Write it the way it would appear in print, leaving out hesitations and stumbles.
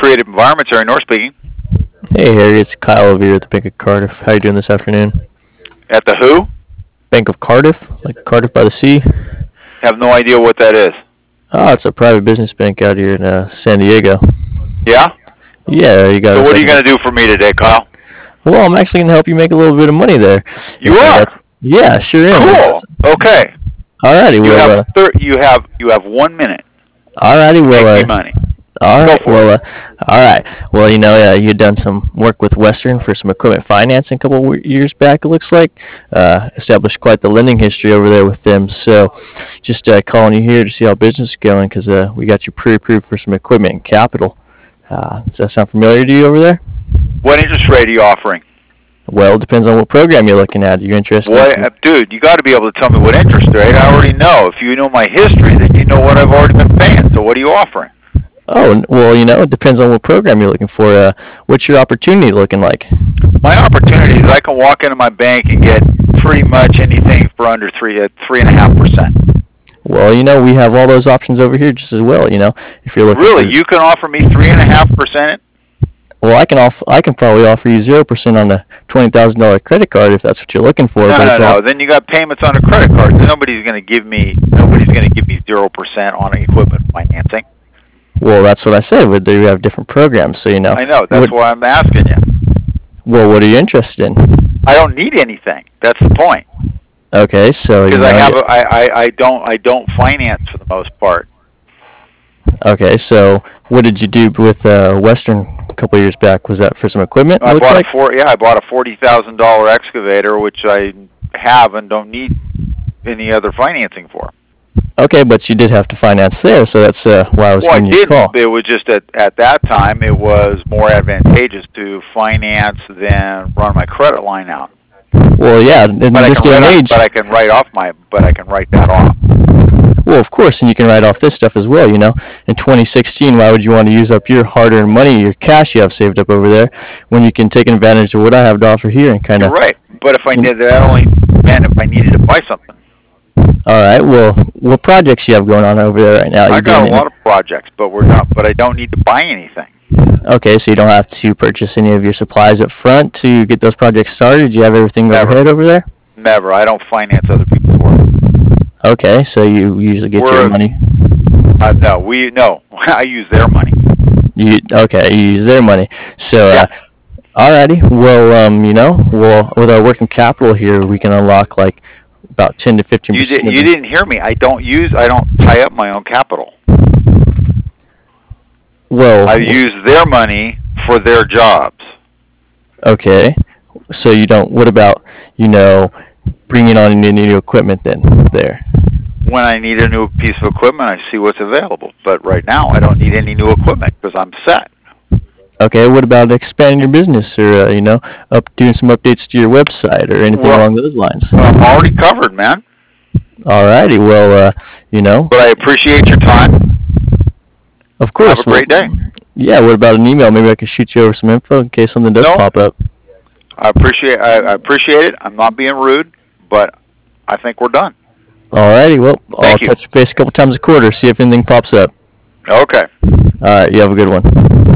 Creative Environments, Harry North speaking. Hey Harry, it's Kyle over here at the Bank of Cardiff. How you doing this afternoon? At the who? Bank of Cardiff, like Cardiff by the sea. Have no idea what that is. Oh, it's a private business bank out here in San Diego. Yeah? Yeah, you got. So what are you going to do for me today, Kyle? Well, I'm actually going to help you make a little bit of money there. You are? Yeah, sure am. Cool. Okay. Alrighty, well, you have 1 minute. Alrighty, well, make me money. All right. Go for it. All right. Well, you'd done some work with Western for some equipment financing a couple of years back. It looks like established quite the lending history over there with them. So, just calling you here to see how business is going because we got you pre-approved for some equipment and capital. Does that sound familiar to you over there? What interest rate are you offering? Well, it depends on what program you're looking at. You're interested? Dude, you got to be able to tell me what interest rate. I already know. If you know my history, then you know what I've already been paying. So, what are you offering? Oh, well, it depends on what program you're looking for. What's your opportunity looking like? My opportunity is I can walk into my bank and get pretty much anything for under 3.5%. Well, we have all those options over here just as well. If you're looking really, you can offer me 3.5%. Well, I can probably offer you 0% on a $20,000 credit card if that's what you're looking for. No. Then you got payments on a credit card. Nobody's going to give me 0% on equipment financing. Well, that's what I said. But you have different programs, so I know. That's why I'm asking you. Well, what are you interested in? I don't need anything. That's the point. Okay, so because I don't finance for the most part. Okay, so what did you do with Western a couple of years back? Was that for some equipment? I bought a $40,000 excavator, which I have and don't need any other financing for. Okay, but you did have to finance there, so that's why I was giving you a call. It was just at that time it was more advantageous to finance than run my credit line out. Well, yeah, in this day and age. But I can write that off. Well, of course, and you can write off this stuff as well. In 2016, why would you want to use up your hard-earned money, your cash you have saved up over there, when you can take advantage of what I have to offer here and kind of. You're right, but if I did that, only meant if I needed to buy something. All right. Well, what projects you have going on over there right now? I got a lot of projects, but I don't need to buy anything. Okay, so you don't have to purchase any of your supplies up front to get those projects started? Do you have everything overhead over there? Never. I don't finance other people's work. Okay, so you usually get your money? No. I use their money. You use their money. So, yeah. Alrighty. Well, with our working capital here, we can unlock like about 10 to 15%. You didn't hear me. I don't tie up my own capital. Well, I use their money for their jobs. Okay. So you don't. What about bringing on any new equipment then there? When I need a new piece of equipment, I see what's available. But right now, I don't need any new equipment because I'm set. Okay. What about expanding your business, or doing some updates to your website, or anything along those lines? I'm already covered, man. Alrighty. Well, But I appreciate your time. Of course. Have a great day. Yeah. What about an email? Maybe I could shoot you over some info in case something does pop up. I appreciate it. I'm not being rude, but I think we're done. Alrighty. Well, I'll touch base a couple times a quarter, see if anything pops up. Okay. Alright. You have a good one.